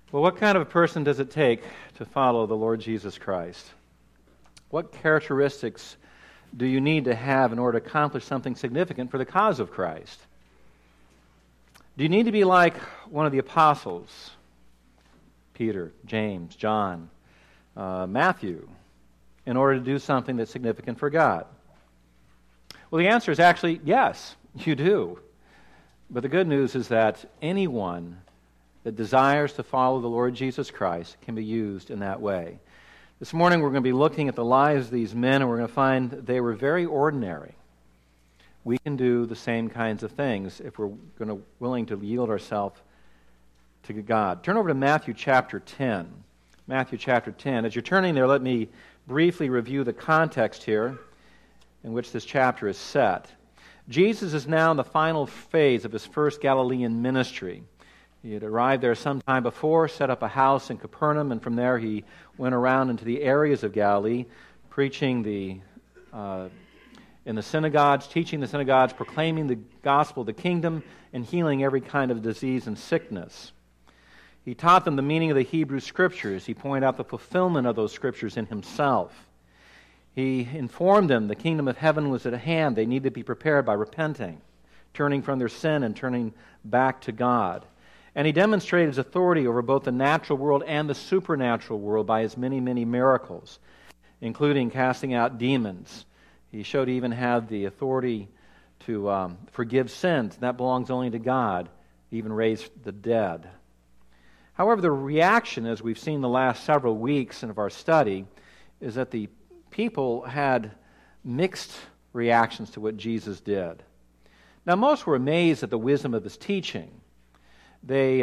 Well, what kind of a person does it take to follow the Lord Jesus Christ? What characteristics do you need to have in order to accomplish something significant for the cause of Christ? Do you need to be like one of the apostles, Peter, James, John, Matthew, in order to do something that's significant for God? Well, the answer is actually yes, you do. But the good news is that anyone that desires to follow the Lord Jesus Christ can be used in that way. This morning we're going to be looking at the lives of these men, and we're going to find that they were very ordinary. We can do the same kinds of things if we're willing to yield ourselves to God. Turn over to Matthew chapter 10. Matthew chapter 10. As you're turning there, let me briefly review the context here in which this chapter is set. Jesus is now in the final phase of his first Galilean ministry. He had arrived there some time before, set up a house in Capernaum, and from there he went around into the areas of Galilee, preaching in the synagogues, teaching the synagogues, proclaiming the gospel of the kingdom, and healing every kind of disease and sickness. He taught them the meaning of the Hebrew Scriptures. He pointed out the fulfillment of those Scriptures in himself. He informed them the kingdom of heaven was at hand. They needed to be prepared by repenting, turning from their sin and turning back to God. And he demonstrated his authority over both the natural world and the supernatural world by his many, many miracles, including casting out demons. He showed he even had the authority to forgive sins, and that belongs only to God. He even raised the dead. However, the reaction, as we've seen the last several weeks of our study, is that the people had mixed reactions to what Jesus did. Now, most were amazed at the wisdom of his teaching. They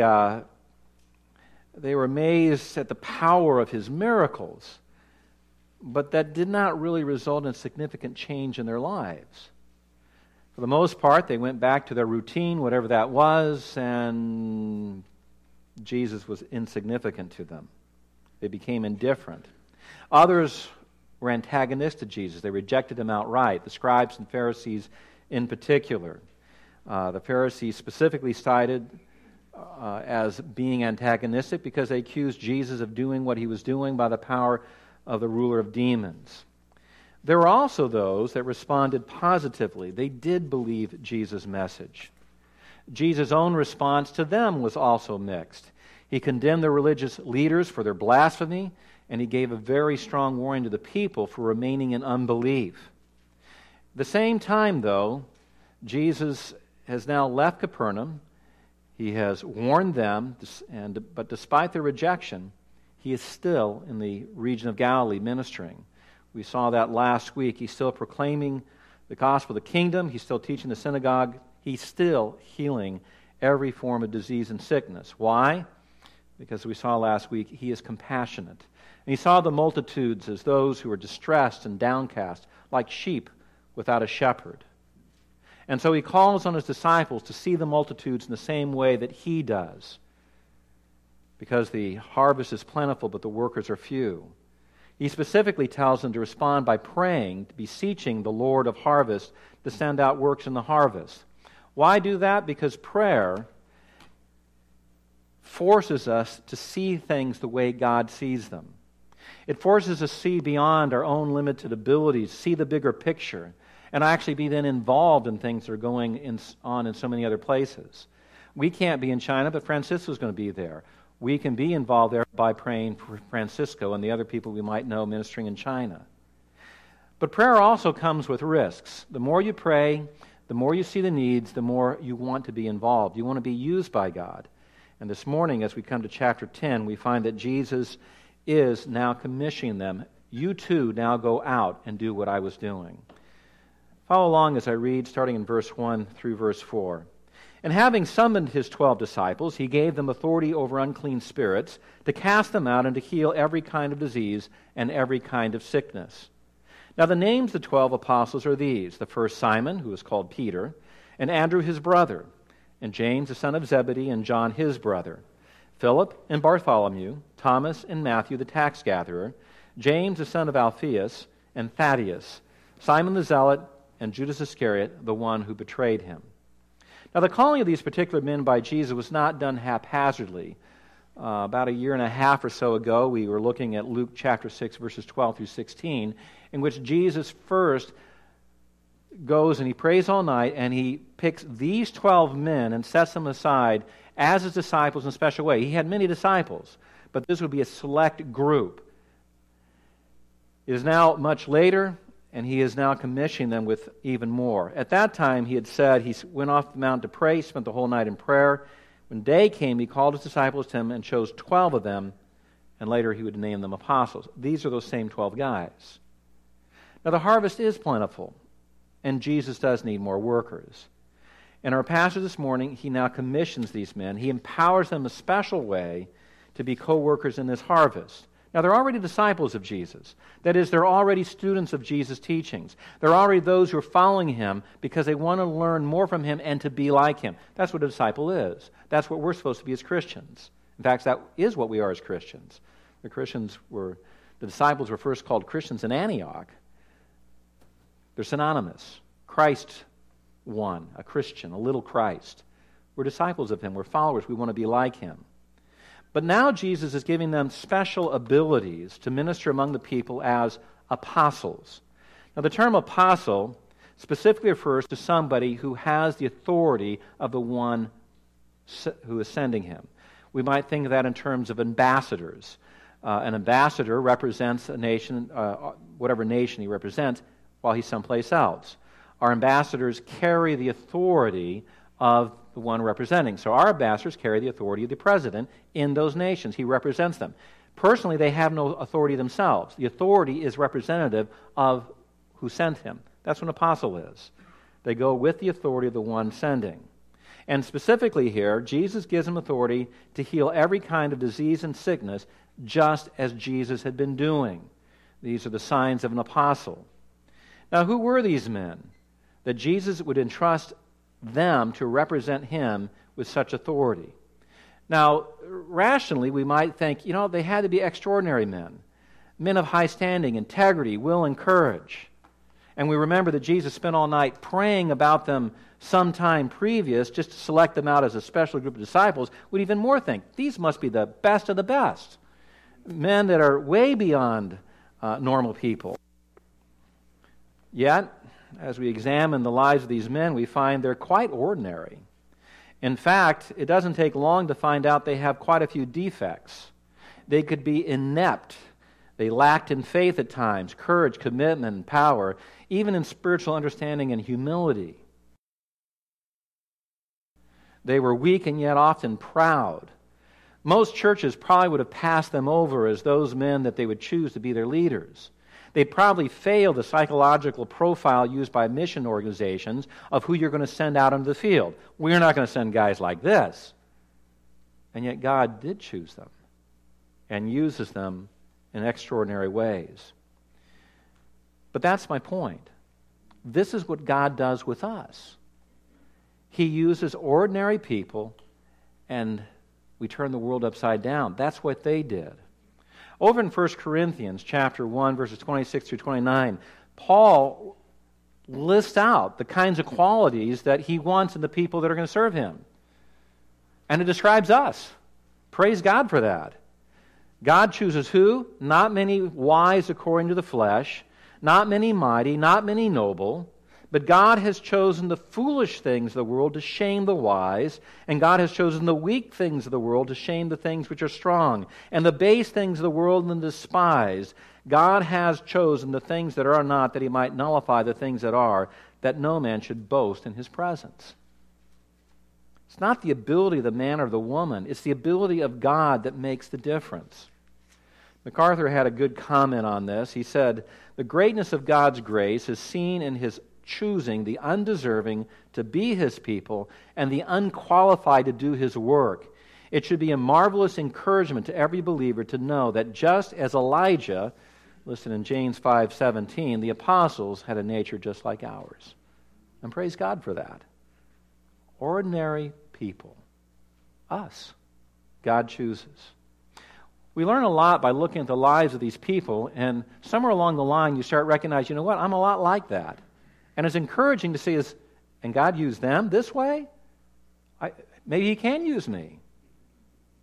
were amazed at the power of his miracles, but that did not really result in a significant change in their lives. For the most part, they went back to their routine, whatever that was, and Jesus was insignificant to them. They became indifferent. Others were antagonistic to Jesus. They rejected him outright, the scribes and Pharisees in particular. The Pharisees specifically cited as being antagonistic because they accused Jesus of doing what he was doing by the power of the ruler of demons. There were also those that responded positively. They did believe Jesus' message. Jesus' own response to them was also mixed. He condemned the religious leaders for their blasphemy, and he gave a very strong warning to the people for remaining in unbelief. At the same time, though, Jesus has now left Capernaum. He has warned them, but despite their rejection, he is still in the region of Galilee ministering. We saw that last week. He's still proclaiming the gospel of the kingdom. He's still teaching the synagogue. He's still healing every form of disease and sickness. Why? Because we saw last week, he is compassionate. And he saw the multitudes as those who are distressed and downcast, like sheep without a shepherd. And so he calls on his disciples to see the multitudes in the same way that he does, because the harvest is plentiful, but the workers are few. He specifically tells them to respond by praying, beseeching the Lord of harvest to send out workers in the harvest. Why do that? Because prayer forces us to see things the way God sees them. It forces us to see beyond our own limited abilities, see the bigger picture, and actually be then involved in things that are going on in so many other places. We can't be in China, but Francisco's going to be there. We can be involved there by praying for Francisco and the other people we might know ministering in China. But prayer also comes with risks. The more you pray, the more you see the needs, the more you want to be involved. You want to be used by God. And this morning, as we come to chapter 10, we find that Jesus is now commissioning them. You too now go out and do what I was doing. Follow along as I read, starting in verse 1 through verse 4. And having summoned his 12 disciples, he gave them authority over unclean spirits to cast them out and to heal every kind of disease and every kind of sickness. Now the names of the 12 apostles are these: the first Simon, who is called Peter, and Andrew his brother, and James the son of Zebedee, and John his brother, Philip and Bartholomew, Thomas and Matthew the tax gatherer, James the son of Alphaeus, and Thaddeus, Simon the zealot, and Judas Iscariot, the one who betrayed him. Now the calling of these particular men by Jesus was not done haphazardly. about a year and a half or so ago, we were looking at Luke chapter 6, verses 12 through 16, in which Jesus first goes and he prays all night, and he picks these 12 men and sets them aside as his disciples in a special way. He had many disciples, but this would be a select group. It is now much later, and he is now commissioning them with even more. At that time, he had said he went off the mountain to pray, spent the whole night in prayer. When day came, he called his disciples to him and chose 12 of them, and later he would name them apostles. These are those same 12 guys. Now, the harvest is plentiful, and Jesus does need more workers. In our passage this morning, he now commissions these men. He empowers them in a special way to be co-workers in this harvest. Now, they're already disciples of Jesus. That is, they're already students of Jesus' teachings. They're already those who are following him because they want to learn more from him and to be like him. That's what a disciple is. That's what we're supposed to be as Christians. In fact, that is what we are as Christians. The disciples were first called Christians in Antioch. They're synonymous. Christ one, a Christian, a little Christ. We're disciples of him. We're followers. We want to be like him. But now Jesus is giving them special abilities to minister among the people as apostles. Now, the term apostle specifically refers to somebody who has the authority of the one who is sending him. We might think of that in terms of ambassadors. An ambassador represents a nation, whatever nation he represents, while he's someplace else. Our ambassadors carry the authority of the one representing. So our ambassadors carry the authority of the president in those nations. He represents them. Personally, they have no authority themselves. The authority is representative of who sent him. That's what an apostle is. They go with the authority of the one sending. And specifically here, Jesus gives them authority to heal every kind of disease and sickness, just as Jesus had been doing. These are the signs of an apostle. Now, who were these men that Jesus would entrust them to represent him with such authority? Now, rationally, we might think, they had to be extraordinary men of high standing, integrity, will, and courage. And we remember that Jesus spent all night praying about them sometime previous, just to select them out as a special group of disciples. We'd even more think, these must be the best of the best. Men that are way beyond normal people. Yet, as we examine the lives of these men, we find they're quite ordinary. In fact, it doesn't take long to find out they have quite a few defects. They could be inept. They lacked in faith at times, courage, commitment, and power, even in spiritual understanding and humility. They were weak and yet often proud. Most churches probably would have passed them over as those men that they would choose to be their leaders. They probably failed the psychological profile used by mission organizations of who you're going to send out into the field. We're not going to send guys like this. And yet God did choose them and uses them in extraordinary ways. But that's my point. This is what God does with us. He uses ordinary people, and we turn the world upside down. That's what they did. Over in 1 Corinthians chapter 1, verses 26 through 29, Paul lists out the kinds of qualities that he wants in the people that are going to serve him. And it describes us. Praise God for that. God chooses who? Not many wise according to the flesh, not many mighty, not many noble, but God has chosen the foolish things of the world to shame the wise, and God has chosen the weak things of the world to shame the things which are strong, and the base things of the world and the despised. God has chosen the things that are not, that he might nullify the things that are, that no man should boast in his presence. It's not the ability of the man or the woman, it's the ability of God that makes the difference. MacArthur had a good comment on this. He said, "The greatness of God's grace is seen in his choosing the undeserving to be his people and the unqualified to do his work. It should be a marvelous encouragement to every believer to know that just as Elijah, listed in James 5:17, the apostles had a nature just like ours." And praise God for that. Ordinary people. Us. God chooses. We learn a lot by looking at the lives of these people, and somewhere along the line you start recognizing, I'm a lot like that. And it's encouraging to see, and God used them this way? Maybe he can use me.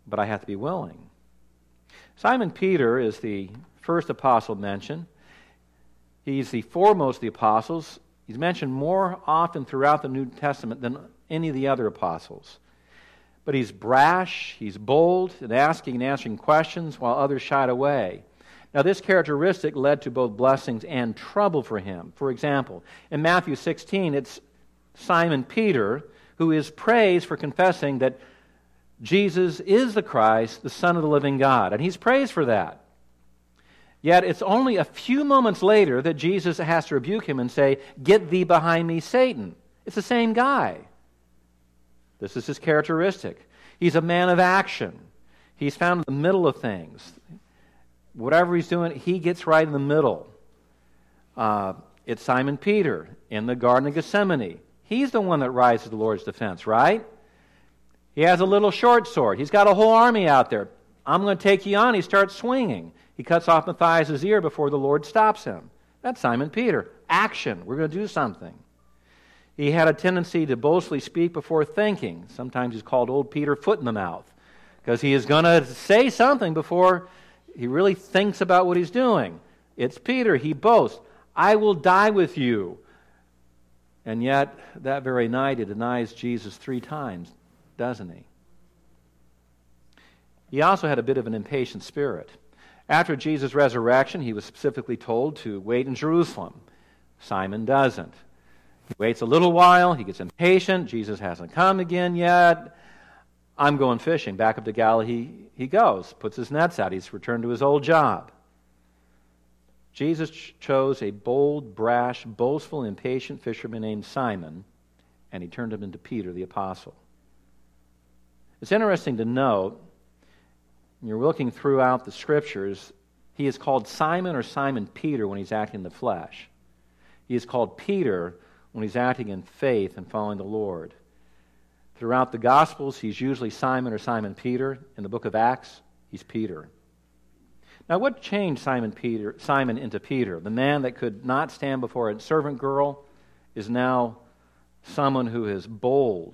but I have to be willing. Simon Peter is the first apostle mentioned. He's the foremost of the apostles. He's mentioned more often throughout the New Testament than any of the other apostles. But he's brash, he's bold in asking and answering questions while others shied away. Now, this characteristic led to both blessings and trouble for him. For example, in Matthew 16, it's Simon Peter who is praised for confessing that Jesus is the Christ, the Son of the living God. And he's praised for that. Yet it's only a few moments later that Jesus has to rebuke him and say, "Get thee behind me, Satan." It's the same guy. This is his characteristic. He's a man of action. He's found in the middle of things. Whatever he's doing, he gets right in the middle. It's Simon Peter in the Garden of Gethsemane. He's the one that rises to the Lord's defense, right? He has a little short sword. He's got a whole army out there. I'm going to take you on. He starts swinging. He cuts off Matthias' ear before the Lord stops him. That's Simon Peter. Action. We're going to do something. He had a tendency to boastfully speak before thinking. Sometimes he's called Old Peter Foot in the Mouth, because he is going to say something before he really thinks about what he's doing. It's Peter. He boasts, "I will die with you." And yet, that very night, he denies Jesus 3 times, doesn't he? He also had a bit of an impatient spirit. After Jesus' resurrection, he was specifically told to wait in Jerusalem. Simon doesn't. He waits a little while. He gets impatient. Jesus hasn't come again yet. I'm going fishing. Back up to Galilee he goes, puts his nets out. He's returned to his old job. Jesus chose a bold, brash, boastful, impatient fisherman named Simon, and he turned him into Peter the apostle. It's interesting to note, when you're looking throughout the Scriptures, he is called Simon or Simon Peter when he's acting in the flesh. He is called Peter when he's acting in faith and following the Lord. Throughout the Gospels, he's usually Simon or Simon Peter. In the book of Acts, he's Peter. Now, what changed Simon into Peter? The man that could not stand before a servant girl is now someone who is bold,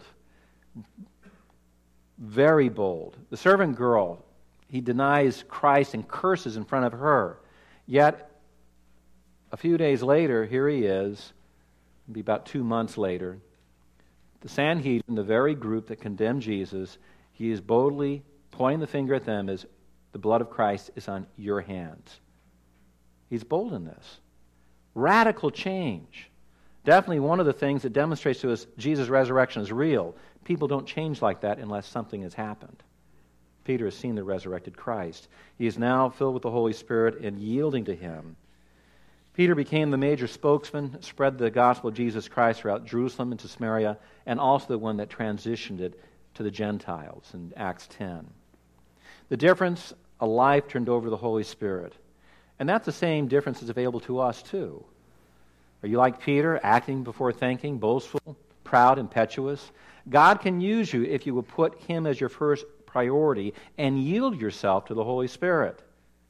very bold. The servant girl, he denies Christ and curses in front of her. Yet, a few days later, here he is, maybe about 2 months later, the Sanhedrin, the very group that condemned Jesus, he is boldly pointing the finger at them as the blood of Christ is on your hands. He's bold in this. Radical change. Definitely one of the things that demonstrates to us Jesus' resurrection is real. People don't change like that unless something has happened. Peter has seen the resurrected Christ. He is now filled with the Holy Spirit and yielding to Him. Peter became the major spokesman, spread the gospel of Jesus Christ throughout Jerusalem into Samaria, and also the one that transitioned it to the Gentiles in Acts 10. The difference, a life turned over to the Holy Spirit. And that's the same difference that's available to us too. Are you like Peter, acting before thinking, boastful, proud, impetuous? God can use you if you will put Him as your first priority and yield yourself to the Holy Spirit.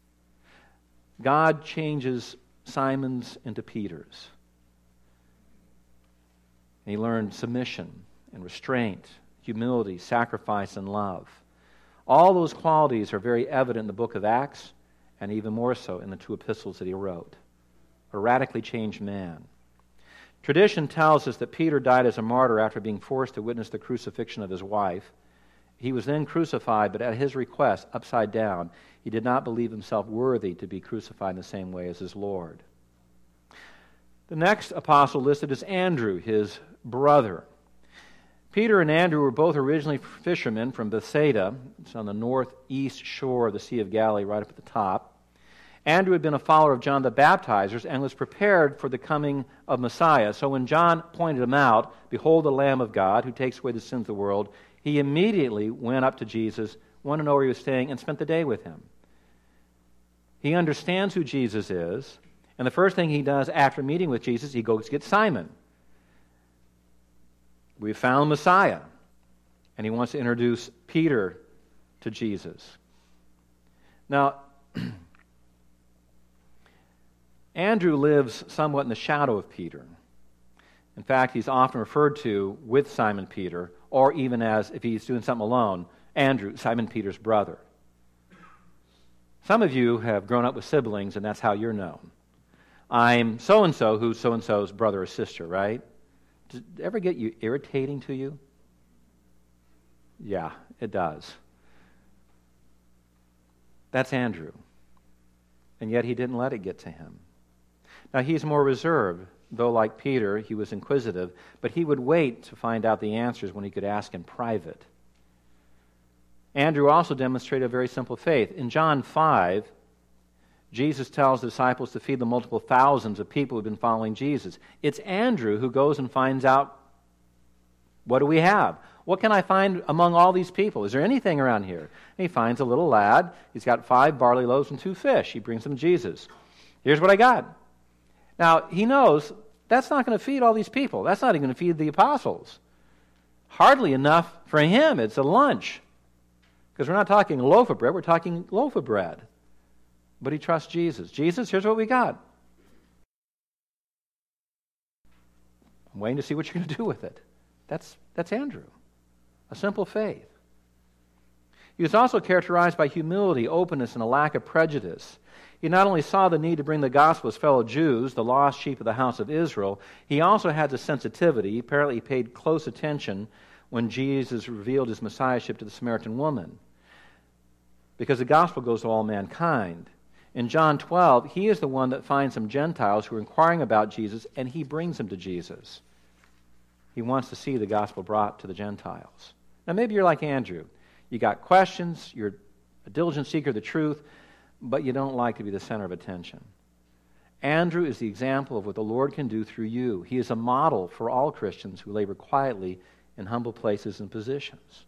God changes Simon's into Peter's. And he learned submission and restraint, humility, sacrifice, and love. All those qualities are very evident in the book of Acts, and even more so in the 2 epistles that he wrote. A radically changed man. Tradition tells us that Peter died as a martyr after being forced to witness the crucifixion of his wife. He was then crucified, but at his request, upside down. He did not believe himself worthy to be crucified in the same way as his Lord. The next apostle listed is Andrew, his brother. Peter and Andrew were both originally fishermen from Bethsaida. It's on the northeast shore of the Sea of Galilee, right up at the top. Andrew had been a follower of John the Baptizer and was prepared for the coming of Messiah. So when John pointed him out, "Behold the Lamb of God who takes away the sins of the world," he immediately went up to Jesus, wanted to know where he was staying, and spent the day with him. He understands who Jesus is, and the first thing he does after meeting with Jesus, he goes to get Simon. We found Messiah, and he wants to introduce Peter to Jesus. Now, Andrew lives somewhat in the shadow of Peter. In fact, he's often referred to with Simon Peter, or even as, if he's doing something alone, Andrew, Simon Peter's brother. Some of you have grown up with siblings, and that's how you're known. I'm so-and-so who's so-and-so's brother or sister, right? Does it ever get you irritating to you? Yeah, it does. That's Andrew. And yet he didn't let it get to him. Now, he's more reserved, though like Peter, he was inquisitive, but he would wait to find out the answers when he could ask in private. Andrew also demonstrated a very simple faith. In John 5, Jesus tells the disciples to feed the multiple thousands of people who have been following Jesus. It's Andrew who goes and finds out, what do we have? What can I find among all these people? Is there anything around here? And he finds a little lad. He's got 5 barley loaves and 2 fish. He brings them to Jesus. Here's what I got. Now, he knows that's not going to feed all these people. That's not even going to feed the apostles. Hardly enough for him. It's a lunch. Because we're not talking a loaf of bread, we're talking loaf of bread. But he trusts Jesus. Jesus, here's what we got. I'm waiting to see what you're going to do with it. That's Andrew. A simple faith. He was also characterized by humility, openness, and a lack of prejudice. He not only saw the need to bring the gospel to his fellow Jews, the lost sheep of the house of Israel, he also had the sensitivity. Apparently he paid close attention when Jesus revealed his messiahship to the Samaritan woman. Because the gospel goes to all mankind. In John 12, he is the one that finds some Gentiles who are inquiring about Jesus, and he brings them to Jesus. He wants to see the gospel brought to the Gentiles. Now maybe you're like Andrew. You got questions, you're a diligent seeker of the truth, but you don't like to be the center of attention. Andrew is the example of what the Lord can do through you. He is a model for all Christians who labor quietly in humble places and positions.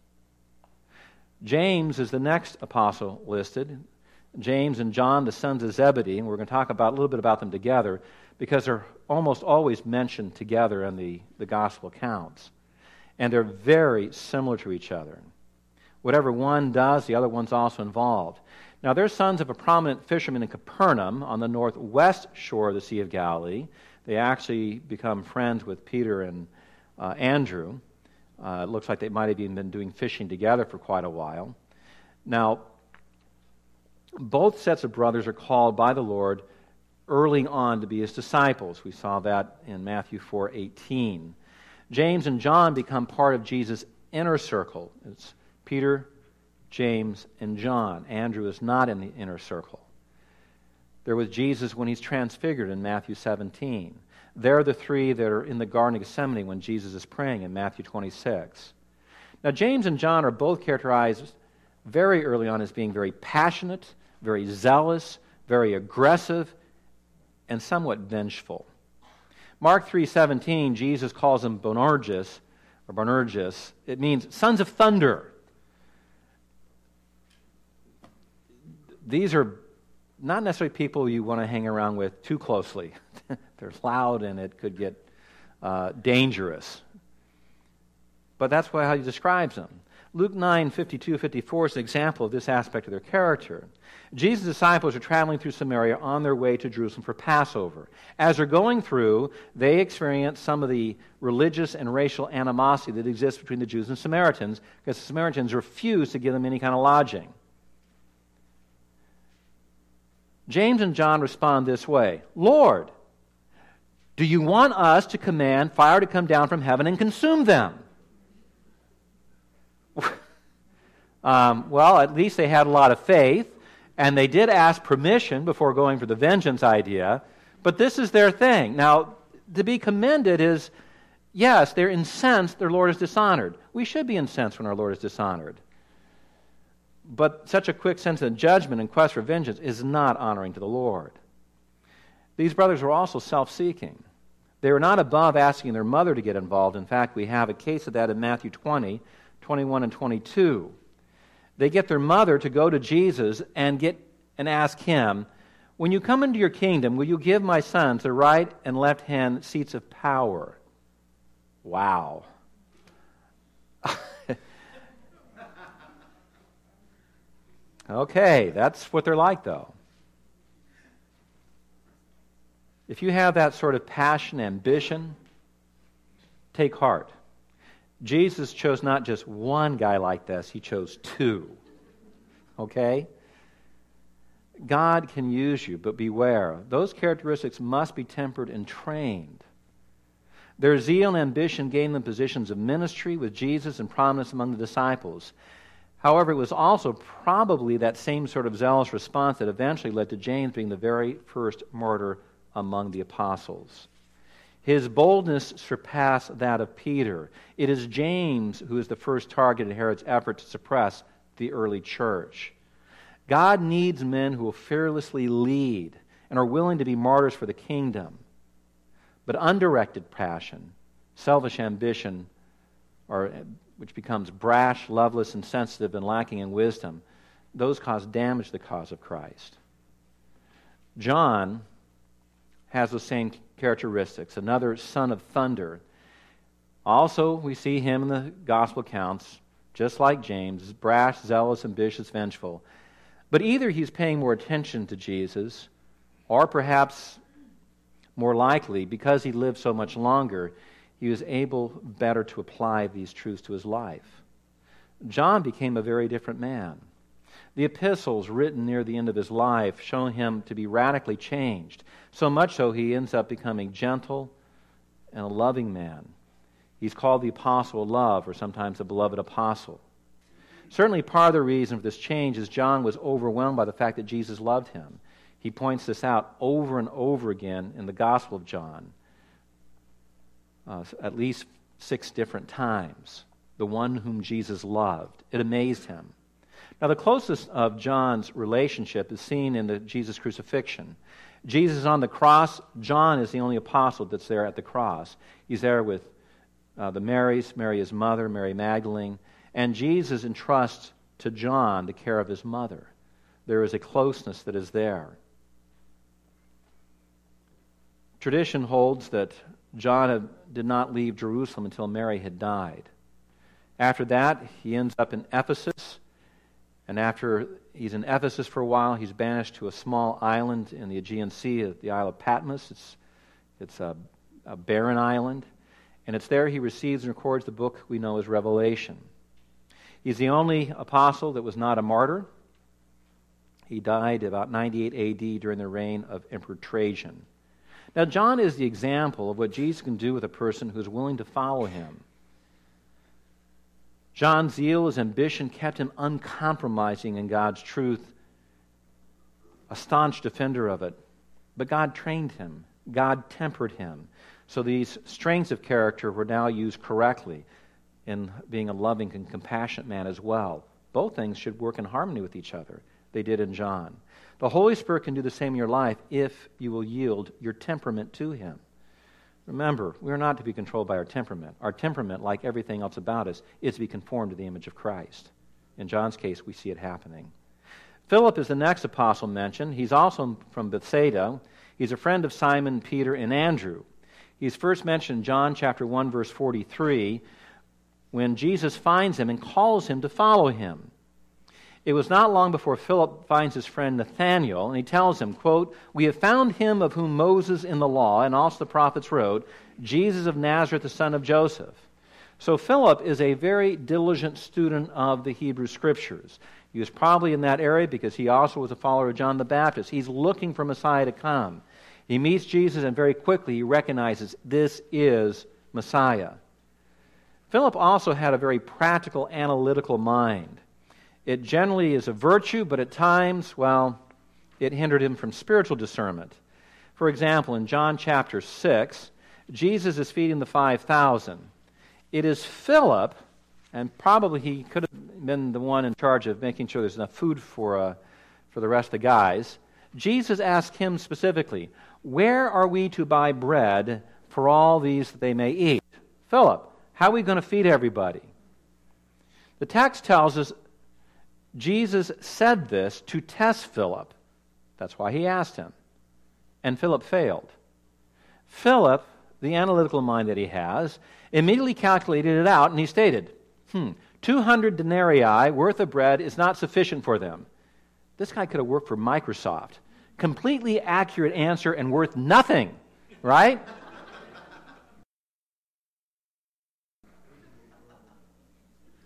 James is the next apostle listed. James and John, the sons of Zebedee, and we're going to talk about a little bit about them together because they're almost always mentioned together in the gospel accounts. And they're very similar to each other. Whatever one does, the other one's also involved. Now, they're sons of a prominent fisherman in Capernaum on the northwest shore of the Sea of Galilee. They actually become friends with Peter and Andrew. It looks like they might have even been doing fishing together for quite a while. Now, both sets of brothers are called by the Lord early on to be his disciples. We saw that in Matthew 4:18. James and John become part of Jesus' inner circle. It's Peter, James, and John. Andrew is not in the inner circle. They're with Jesus when he's transfigured in Matthew 17. They're the 3 that are in the Garden of Gethsemane when Jesus is praying in Matthew 26. Now, James and John are both characterized very early on as being very passionate, very zealous, very aggressive, and somewhat vengeful. Mark 3:17, Jesus calls them Boanerges, or Boanerges. It means sons of thunder. These are not necessarily people you want to hang around with too closely. They're loud and it could get dangerous. But that's how he describes them. Luke 9:52-54 is an example of this aspect of their character. Jesus' disciples are traveling through Samaria on their way to Jerusalem for Passover. As they're going through, they experience some of the religious and racial animosity that exists between the Jews and Samaritans because the Samaritans refuse to give them any kind of lodging. James and John respond this way: Lord, do you want us to command fire to come down from heaven and consume them? Well, at least they had a lot of faith, and they did ask permission before going for the vengeance idea, but this is their thing. Now, to be commended is, yes, they're incensed their Lord is dishonored. We should be incensed when our Lord is dishonored. But such a quick sense of judgment and quest for vengeance is not honoring to the Lord. These brothers were also self-seeking. They were not above asking their mother to get involved. In fact, we have a case of that in Matthew 20, 21 and 22. They get their mother to go to Jesus and ask him, when you come into your kingdom, will you give my sons the right and left hand seats of power? Wow. Okay, that's what they're like, though. If you have that sort of passion, ambition, take heart. Jesus chose not just one guy like this, he chose two. Okay? God can use you, but beware. Those characteristics must be tempered and trained. Their zeal and ambition gained them positions of ministry with Jesus and prominence among the disciples. However, it was also probably that same sort of zealous response that eventually led to James being the very first martyr among the apostles. His boldness surpassed that of Peter. It is James who is the first target in Herod's effort to suppress the early church. God needs men who will fearlessly lead and are willing to be martyrs for the kingdom. But undirected passion, selfish ambition, which becomes brash, loveless, insensitive, and lacking in wisdom, those cause damage to the cause of Christ. John has the same characteristics, another son of thunder. Also, we see him in the gospel accounts, just like James, brash, zealous, ambitious, vengeful. But either he's paying more attention to Jesus, or perhaps more likely, because he lived so much longer, he was able better to apply these truths to his life. John became a very different man. The epistles written near the end of his life show him to be radically changed, so much so he ends up becoming gentle and a loving man. He's called the apostle of love, or sometimes the beloved apostle. Certainly part of the reason for this change is John was overwhelmed by the fact that Jesus loved him. He points this out over and over again in the Gospel of John, at least 6 different times. The one whom Jesus loved. It amazed him. Now, the closest of John's relationship is seen in the Jesus crucifixion. Jesus is on the cross. John is the only apostle that's there at the cross. He's there with the Marys, Mary his mother, Mary Magdalene, and Jesus entrusts to John the care of his mother. There is a closeness that is there. Tradition holds that John did not leave Jerusalem until Mary had died. After that, he ends up in Ephesus, and after he's in Ephesus for a while, he's banished to a small island in the Aegean Sea, the Isle of Patmos. It's a barren island, and it's there he receives and records the book we know as Revelation. He's the only apostle that was not a martyr. He died about 98 AD during the reign of Emperor Trajan. Now, John is the example of what Jesus can do with a person who is willing to follow him. John's zeal, his ambition, kept him uncompromising in God's truth, a staunch defender of it. But God trained him. God tempered him. So these strengths of character were now used correctly in being a loving and compassionate man as well. Both things should work in harmony with each other. They did in John. The Holy Spirit can do the same in your life if you will yield your temperament to Him. Remember, we are not to be controlled by our temperament. Our temperament, like everything else about us, is to be conformed to the image of Christ. In John's case, we see it happening. Philip is the next apostle mentioned. He's also from Bethsaida. He's a friend of Simon, Peter, and Andrew. He's first mentioned in John chapter 1, verse 43, when Jesus finds him and calls him to follow him. It was not long before Philip finds his friend Nathanael, and he tells him, quote, "We have found him of whom Moses in the law and also the prophets wrote, Jesus of Nazareth, the son of Joseph." So Philip is a very diligent student of the Hebrew Scriptures. He was probably in that area because he also was a follower of John the Baptist. He's looking for Messiah to come. He meets Jesus, and very quickly he recognizes this is Messiah. Philip also had a very practical, analytical mind. It generally is a virtue, but at times, well, it hindered him from spiritual discernment. For example, in John chapter 6, Jesus is feeding the 5,000. It is Philip, and probably he could have been the one in charge of making sure there's enough food for the rest of the guys. Jesus asked him specifically, "Where are we to buy bread for all these that they may eat?" Philip, how are we going to feed everybody? The text tells us Jesus said this to test Philip. That's why he asked him. And Philip failed. Philip, the analytical mind that he has, immediately calculated it out, and he stated, 200 denarii worth of bread is not sufficient for them. This guy could have worked for Microsoft. Completely accurate answer and worth nothing, right?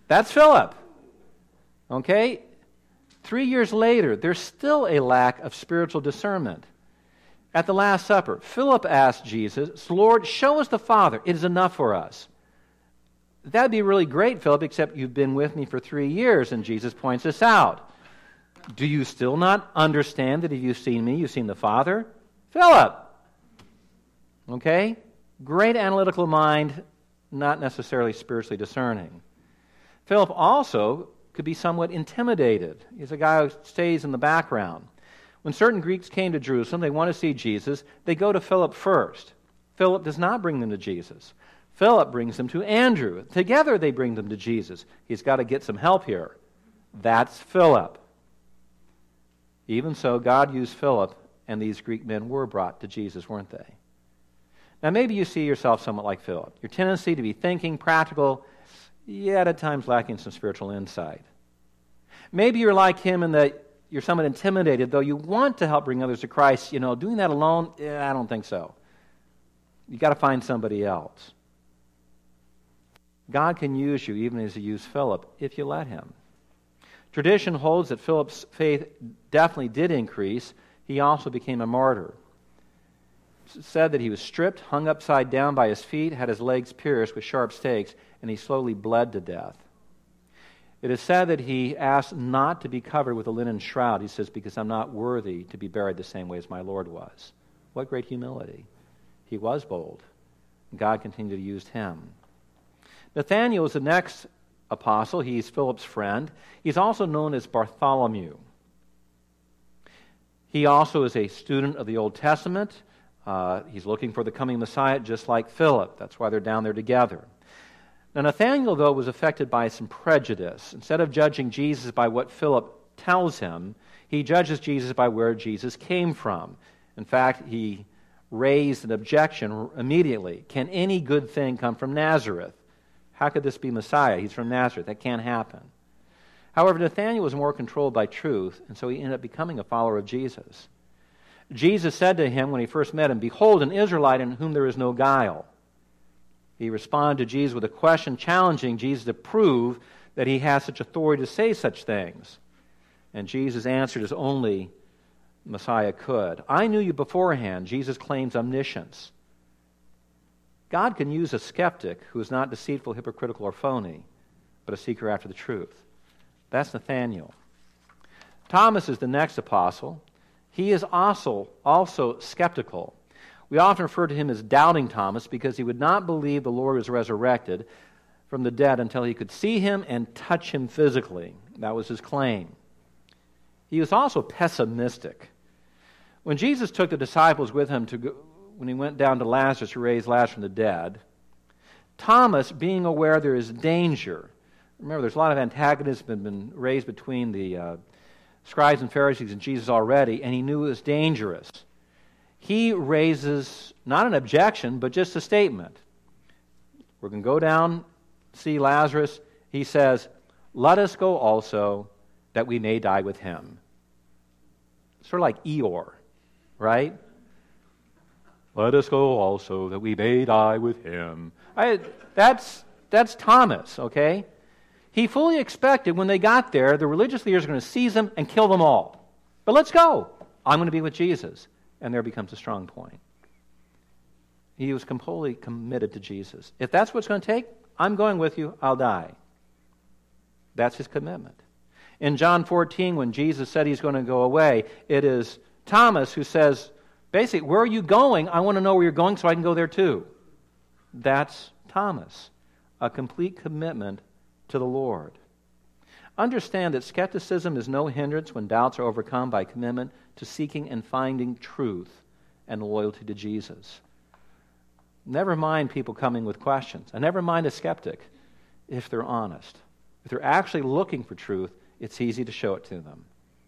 That's Philip. Okay? 3 years later, there's still a lack of spiritual discernment. At the Last Supper, Philip asked Jesus, Lord, show us the Father. It is enough for us. That'd be really great, Philip, except you've been with me for 3 years, and Jesus points this out. Do you still not understand that if you've seen me, you've seen the Father? Philip! Okay? Great analytical mind, not necessarily spiritually discerning. Philip also could be somewhat intimidated. He's a guy who stays in the background. When certain Greeks came to Jerusalem, they want to see Jesus, they go to Philip first. Philip does not bring them to Jesus. Philip brings them to Andrew. Together they bring them to Jesus. He's got to get some help here. That's Philip. Even so, God used Philip, and these Greek men were brought to Jesus, weren't they? Now, maybe you see yourself somewhat like Philip. Your tendency to be thinking, practical, yet at times lacking some spiritual insight. Maybe you're like him in that you're somewhat intimidated, though you want to help bring others to Christ. Doing that alone, I don't think so. You've got to find somebody else. God can use you even as He used Philip if you let Him. Tradition holds that Philip's faith definitely did increase. He also became a martyr. It's said that he was stripped, hung upside down by his feet, had his legs pierced with sharp stakes, and he slowly bled to death. It is said that he asked not to be covered with a linen shroud. He says, because I'm not worthy to be buried the same way as my Lord was. What great humility. He was bold. God continued to use him. Nathanael is the next apostle. He's Philip's friend. He's also known as Bartholomew. He also is a student of the Old Testament. He's looking for the coming Messiah just like Philip. That's why they're down there together. Now, Nathanael, though, was affected by some prejudice. Instead of judging Jesus by what Philip tells him, he judges Jesus by where Jesus came from. In fact, he raised an objection immediately. Can any good thing come from Nazareth? How could this be Messiah? He's from Nazareth. That can't happen. However, Nathanael was more controlled by truth, and so he ended up becoming a follower of Jesus. Jesus said to him when he first met him, "Behold, an Israelite in whom there is no guile." He responded to Jesus with a question challenging Jesus to prove that he has such authority to say such things. And Jesus answered as only Messiah could. I knew you beforehand. Jesus claims omniscience. God can use a skeptic who is not deceitful, hypocritical, or phony, but a seeker after the truth. That's Nathanael. Thomas is the next apostle. He is also skeptical. We often refer to him as Doubting Thomas because he would not believe the Lord was resurrected from the dead until he could see him and touch him physically. That was his claim. He was also pessimistic. When Jesus took the disciples with him when he went down to Lazarus to raise Lazarus from the dead, Thomas, being aware there is danger, remember there's a lot of antagonism been raised between the scribes and Pharisees and Jesus already, and he knew it was dangerous. He raises not an objection, but just a statement. We're going to go down, see Lazarus. He says, let us go also, that we may die with him. Sort of like Eeyore, right? Let us go also, that we may die with him. That's Thomas, okay? He fully expected when they got there, the religious leaders are going to seize them and kill them all. But let's go. I'm going to be with Jesus. And there becomes a strong point. He was completely committed to Jesus. If that's what it's going to take, I'm going with you, I'll die. That's his commitment. In John 14, when Jesus said he's going to go away, it is Thomas who says, basically, where are you going? I want to know where you're going so I can go there too. That's Thomas. A complete commitment to the Lord. Understand that skepticism is no hindrance when doubts are overcome by commitment to seeking and finding truth and loyalty to Jesus. Never mind people coming with questions. And never mind a skeptic if they're honest. If they're actually looking for truth, it's easy to show it to them.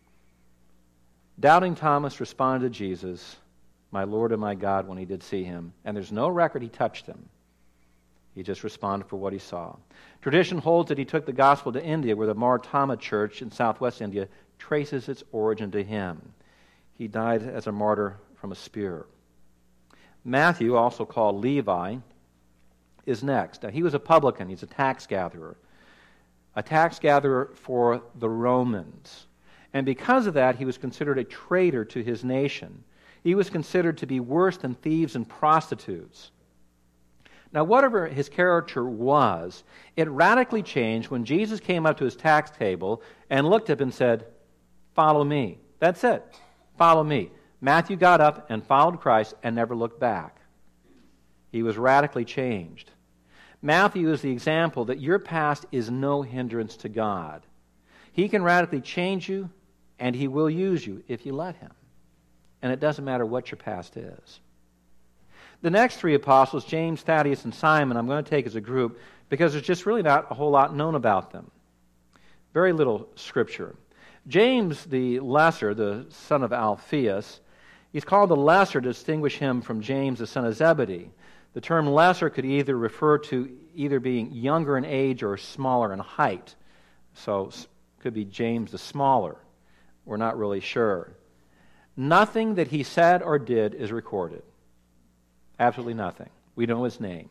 Doubting Thomas responded to Jesus, my Lord and my God, when he did see him. And there's no record he touched him. He just responded for what he saw. Tradition holds that he took the gospel to India, where the Mar Thoma Church in southwest India traces its origin to him. He died as a martyr from a spear. Matthew, also called Levi, is next. Now, he was a publican. He's a tax gatherer. a tax gatherer for the Romans. And because of that, he was considered a traitor to his nation. He was considered to be worse than thieves and prostitutes. Now, whatever his character was, it radically changed when Jesus came up to his tax table and looked up and said, "Follow me." That's it. Follow me. Matthew got up and followed Christ and never looked back. He was radically changed. Matthew is the example that your past is no hindrance to God. He can radically change you, and he will use you if you let him. And it doesn't matter what your past is. The next three apostles, James, Thaddeus, and Simon, I'm going to take as a group because there's just really not a whole lot known about them. Very little scripture. James the Lesser, the son of Alphaeus, he's called the Lesser to distinguish him from James the son of Zebedee. The term lesser could either refer to either being younger in age or smaller in height. So it could be James the smaller. We're not really sure. Nothing that he said or did is recorded. Absolutely nothing. We know his name.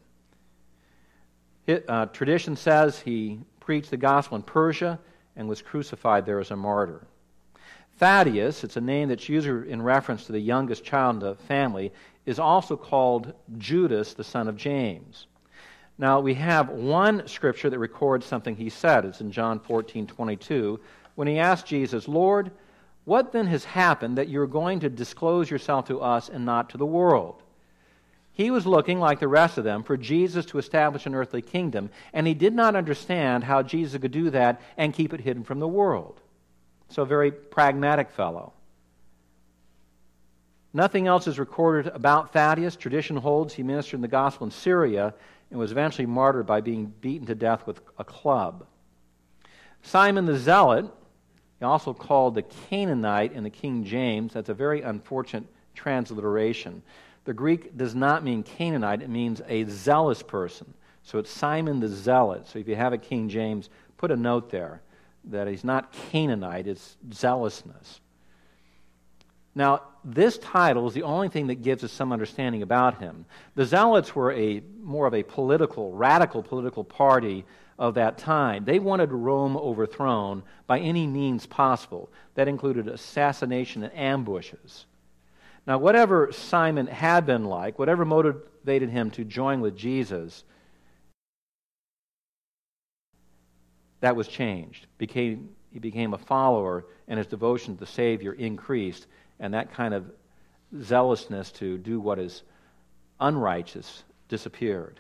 Tradition says he preached the gospel in Persia and was crucified there as a martyr. Thaddeus, it's a name that's used in reference to the youngest child in the family, is also called Judas, the son of James. Now, we have one scripture that records something he said. It's in John 14:22, when he asked Jesus, "Lord, what then has happened that you're going to disclose yourself to us and not to the world?" He was looking, like the rest of them, for Jesus to establish an earthly kingdom, and he did not understand how Jesus could do that and keep it hidden from the world. So a very pragmatic fellow. Nothing else is recorded about Thaddeus. Tradition holds he ministered in the gospel in Syria and was eventually martyred by being beaten to death with a club. Simon the Zealot, also called the Canaanite in the King James, that's a very unfortunate transliteration. The Greek does not mean Canaanite, it means a zealous person. So it's Simon the Zealot. So if you have a King James, put a note there that he's not Canaanite, it's zealousness. Now, this title is the only thing that gives us some understanding about him. The Zealots were more of a radical political party of that time. They wanted Rome overthrown by any means possible. That included assassination and ambushes. Now, whatever Simon had been like, whatever motivated him to join with Jesus, that was changed. He became a follower, and his devotion to the Savior increased, and that kind of zealousness to do what is unrighteous disappeared.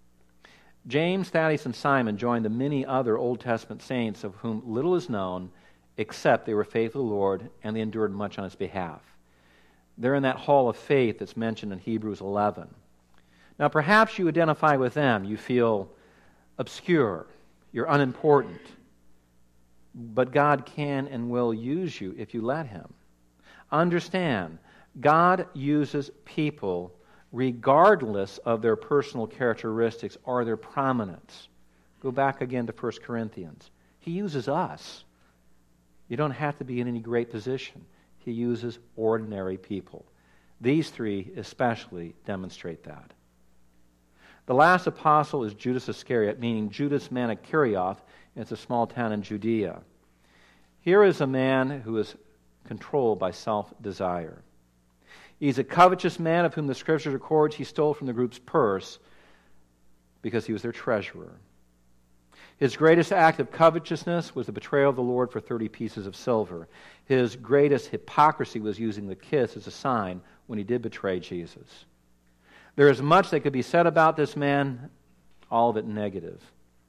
James, Thaddeus, and Simon joined the many other Old Testament saints of whom little is known, except they were faithful to the Lord, and they endured much on his behalf. They're in that hall of faith that's mentioned in Hebrews 11. Now, perhaps you identify with them. You feel obscure. You're unimportant. But God can and will use you if you let him. Understand, God uses people regardless of their personal characteristics or their prominence. Go back again to 1 Corinthians. He uses us. You don't have to be in any great position. He uses ordinary people. These three especially demonstrate that. The last apostle is Judas Iscariot, meaning Judas man of Kerioth, and it's a small town in Judea. Here is a man who is controlled by self-desire. He's a covetous man of whom the Scripture records he stole from the group's purse because he was their treasurer. His greatest act of covetousness was the betrayal of the Lord for 30 pieces of silver. His greatest hypocrisy was using the kiss as a sign when he did betray Jesus. There is much that could be said about this man, all of it negative.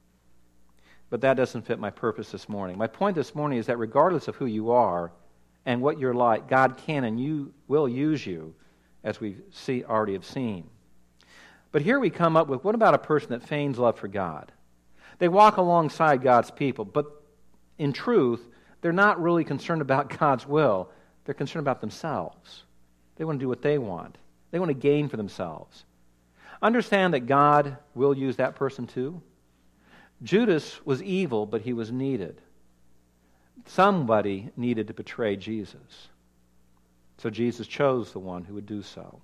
But that doesn't fit my purpose this morning. My point this morning is that regardless of who you are and what you're like, God can and you will use you, as we already have seen. But here we come up with, what about a person that feigns love for God? They walk alongside God's people, but in truth, they're not really concerned about God's will. They're concerned about themselves. They want to do what they want. They want to gain for themselves. Understand that God will use that person too. Judas was evil, but he was needed. Somebody needed to betray Jesus. So Jesus chose the one who would do so.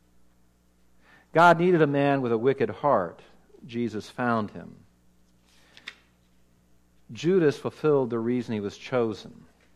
God needed a man with a wicked heart. Jesus found him. Judas fulfilled the reason he was chosen.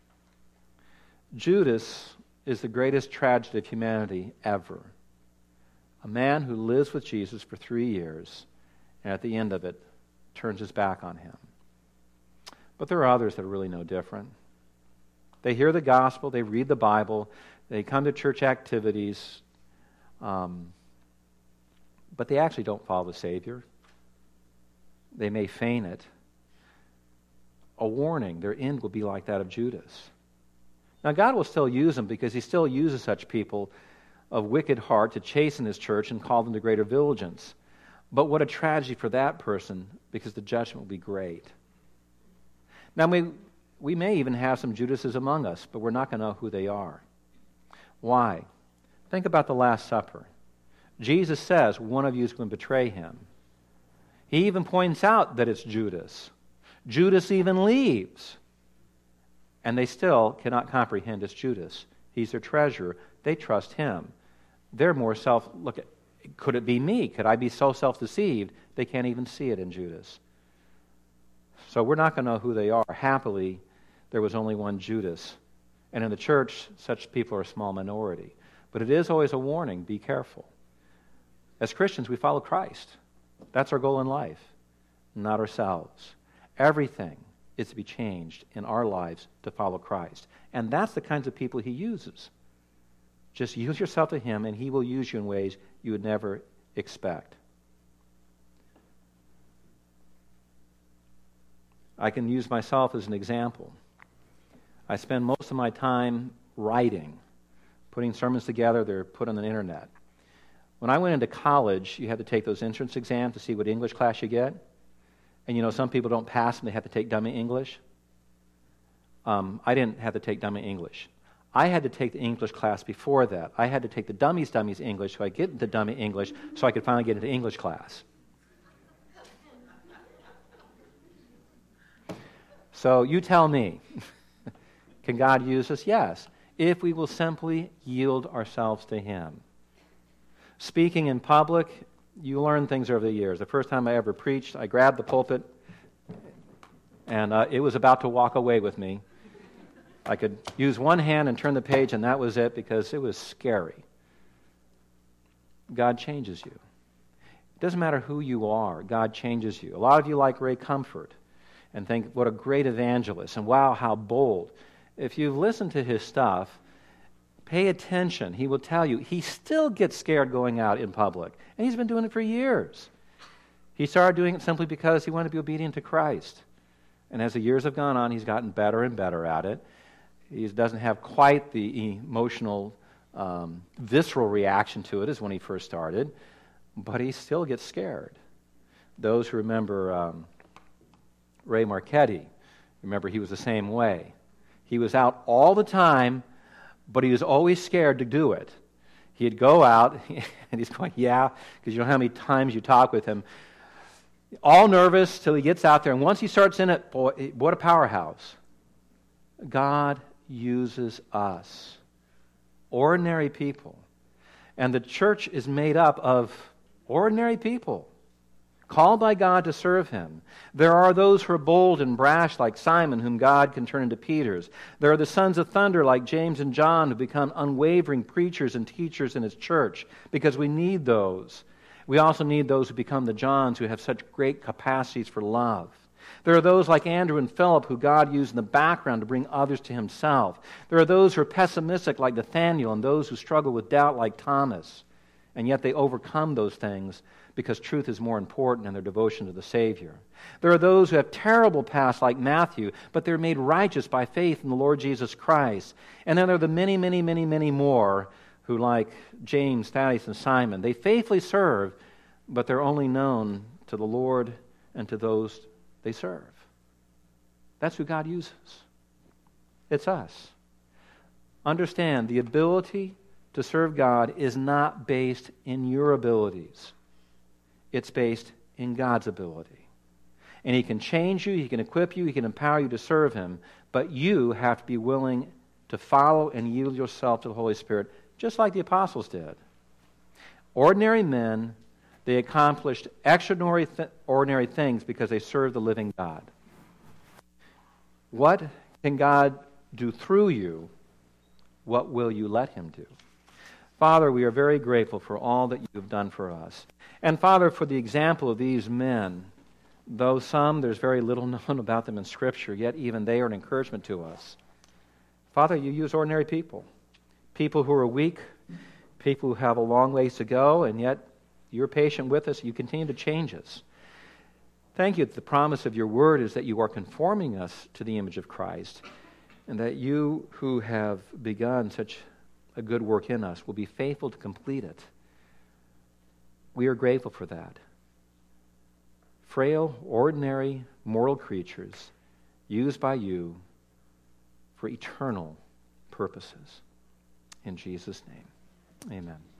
Judas is the greatest tragedy of humanity ever. A man who lives with Jesus for 3 years, and at the end of it, turns his back on him. But there are others that are really no different. They hear the gospel, they read the Bible, they come to church activities, but they actually don't follow the Savior. They may feign it. A warning, their end will be like that of Judas. Now, God will still use them because He still uses such people of wicked heart to chasten His church and call them to greater diligence. But what a tragedy for that person, because the judgment will be great. Now, we may even have some Judases among us, but we're not going to know who they are. Why? Think about the Last Supper. Jesus says one of you is going to betray Him. He even points out that it's Judas. Judas even leaves. And they still cannot comprehend it's Judas. He's their treasurer. They trust him. They're more could it be me? Could I be so self-deceived? They can't even see it in Judas. So we're not going to know who they are. Happily, there was only one Judas. And in the church, such people are a small minority. But it is always a warning, be careful. As Christians, we follow Christ. That's our goal in life, not ourselves. Everything is to be changed in our lives to follow Christ. And that's the kinds of people He uses. Just yield yourself to Him, and He will use you in ways you would never expect. I can use myself as an example. I spend most of my time writing, putting sermons together. They're put on the internet. When I went into college, you had to take those entrance exams to see what English class you get. And some people don't pass them, they have to take dummy English. I didn't have to take dummy English. I had to take the English class before that. I had to take the dummies English so I get into dummy English so I could finally get into English class. So you tell me, can God use us? Yes, if we will simply yield ourselves to Him. Speaking in public, you learn things over the years. The first time I ever preached, I grabbed the pulpit, and it was about to walk away with me. I could use one hand and turn the page, and that was it, because it was scary. God changes you. It doesn't matter who you are. God changes you. A lot of you like Ray Comfort and think, what a great evangelist, and wow, how bold. If you've listened to his stuff, pay attention. He will tell you he still gets scared going out in public. And he's been doing it for years. He started doing it simply because he wanted to be obedient to Christ. And as the years have gone on, he's gotten better and better at it. He doesn't have quite the emotional, visceral reaction to it as when he first started, but he still gets scared. Those who remember Ray Marchetti, remember he was the same way. He was out all the time, but he was always scared to do it. He'd go out, and he's going, yeah, because you know how many times you talk with him. All nervous till he gets out there, and once he starts in it, boy, what a powerhouse. God uses us, ordinary people. And the church is made up of ordinary people, called by God to serve Him. There are those who are bold and brash like Simon, whom God can turn into Peters. There are the sons of thunder like James and John, who become unwavering preachers and teachers in His church, because we need those. We also need those who become the Johns, who have such great capacities for love. There are those like Andrew and Philip, who God used in the background to bring others to Himself. There are those who are pessimistic like Nathaniel, and those who struggle with doubt like Thomas. And yet they overcome those things because truth is more important in their devotion to the Savior. There are those who have terrible pasts like Matthew, but they're made righteous by faith in the Lord Jesus Christ. And then there are the many, many, many, many more who, like James, Thaddeus, and Simon, they faithfully serve, but they're only known to the Lord and to those they serve. That's who God uses. It's us. Understand, the ability to serve God is not based in your abilities. It's based in God's ability. And He can change you, He can equip you, He can empower you to serve Him, but you have to be willing to follow and yield yourself to the Holy Spirit, just like the apostles did. Ordinary men, they accomplished extraordinary things because they served the living God. What can God do through you? What will you let him do? Father, we are very grateful for all that you've done for us. And Father, for the example of these men, though there's very little known about them in Scripture, yet even they are an encouragement to us. Father, you use ordinary people who are weak, people who have a long ways to go, and yet you're patient with us. You continue to change us. Thank you that the promise of your word is that you are conforming us to the image of Christ, and that you who have begun such a good work in us will be faithful to complete it. We are grateful for that. Frail, ordinary, mortal creatures used by you for eternal purposes. In Jesus' name, amen.